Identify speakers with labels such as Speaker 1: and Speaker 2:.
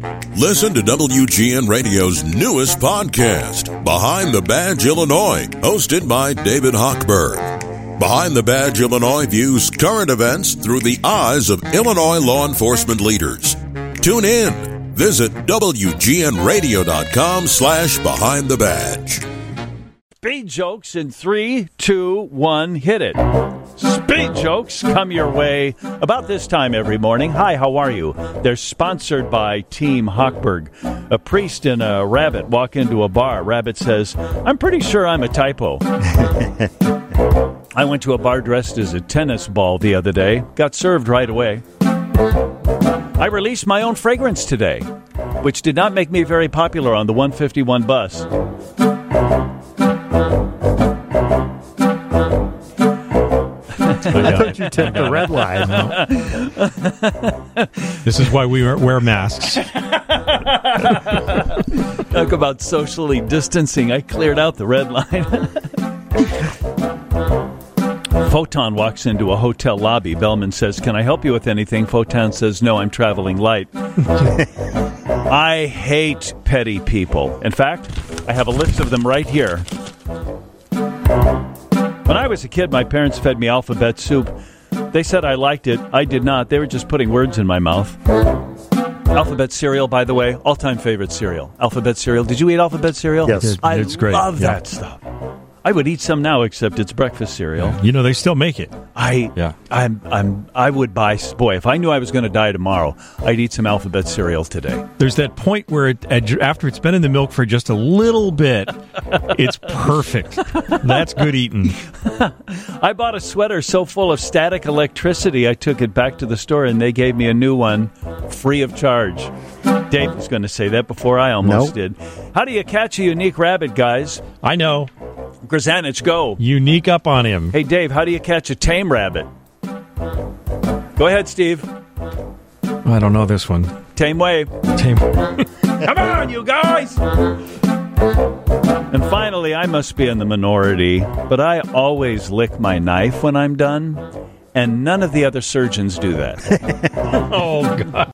Speaker 1: Listen to WGN Radio's newest podcast, Behind the Badge Illinois, hosted by David Hochberg. Behind the Badge Illinois views current events through the eyes of Illinois law enforcement leaders. Tune in. Visit WGNRadio.com/Behind the Badge.
Speaker 2: Speed jokes in 3, 2, 1, hit it. Speed jokes come your way about this time every morning. Hi, how are you? They're sponsored by Team Hochberg. A priest and a rabbit walk into a bar. Rabbit says, "I'm pretty sure I'm a typo." I went to a bar dressed as a tennis ball the other day. Got served right away. I released my own fragrance today, which did not make me very popular on the 151 bus.
Speaker 3: I thought you took the red line.
Speaker 4: This is why we wear masks.
Speaker 2: Talk about socially distancing. I cleared out the red line. Photon walks into a hotel lobby. Bellman says, "Can I help you with anything?" Photon says, "No, I'm traveling light." I hate petty people. In fact, I have a list of them right here. When I was a kid, my parents fed me alphabet soup. They said I liked it. I did not. They were just putting words in my mouth. Alphabet cereal, by the way, all-time favorite cereal. Alphabet cereal. Did you eat alphabet cereal?
Speaker 3: Yes.
Speaker 4: It's great.
Speaker 2: I love that stuff. I would eat some now, except it's breakfast cereal.
Speaker 4: You know, they still make it.
Speaker 2: I would buy. Boy, if I knew I was going to die tomorrow, I'd eat some alphabet cereal today.
Speaker 4: There's that point where after it's been in the milk for just a little bit, it's perfect. That's good eating.
Speaker 2: I bought a sweater so full of static electricity, I took it back to the store and they gave me a new one free of charge. Dave was going to say that before I almost did. How do you catch a unique rabbit, guys?
Speaker 4: I know.
Speaker 2: Grzanich, go.
Speaker 4: Unique up on him.
Speaker 2: Hey, Dave, how do you catch a tame rabbit? Go ahead, Steve.
Speaker 4: I don't know this one.
Speaker 2: Tame wave.
Speaker 4: Tame.
Speaker 2: Come on, you guys! And finally, I must be in the minority, but I always lick my knife when I'm done, and none of the other surgeons do that.
Speaker 4: Oh, God.